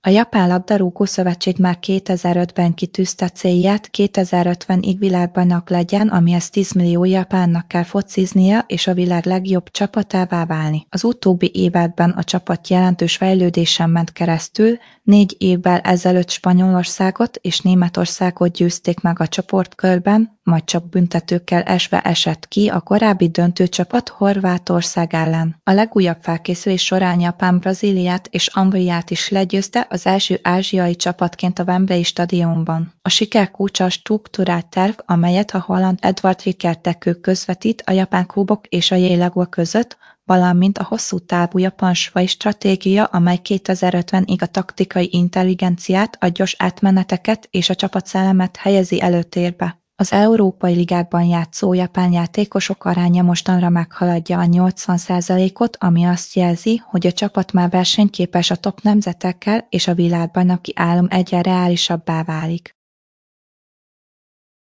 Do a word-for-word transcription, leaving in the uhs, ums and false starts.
A Japán labdarúgó-szövetség már kétezer-ötben kitűzte célját, kétezer-ötvenig világbajnok legyen, amihez tíz millió japánnak kell fociznia és a világ legjobb csapatává válni. Az utóbbi években a csapat jelentős fejlődésen ment keresztül, négy évvel ezelőtt Spanyolországot és Németországot győzték meg a csoportkörben, majd csak büntetőkkel esve esett ki a korábbi döntőcsapat Horvátország ellen. A legújabb felkészülés során Japán Brazíliát és Angliát is legyőzte az első ázsiai csapatként a Wembley stadionban. A siker kulcsa a struktúrált terv, amelyet a holland Edward Rickert közvetít a japán klubok és a J-League között, valamint a hosszú távú japán-svájci stratégia, amely kétezer-ötvenig a taktikai intelligenciát, a gyors átmeneteket és a csapatszellemet helyezi előtérbe. Az európai ligákban játszó japán játékosok aránya mostanra meghaladja a nyolcvan százalékot, ami azt jelzi, hogy a csapat már versenyképes a top nemzetekkel és a világbajnoki álom egyre reálisabbá válik.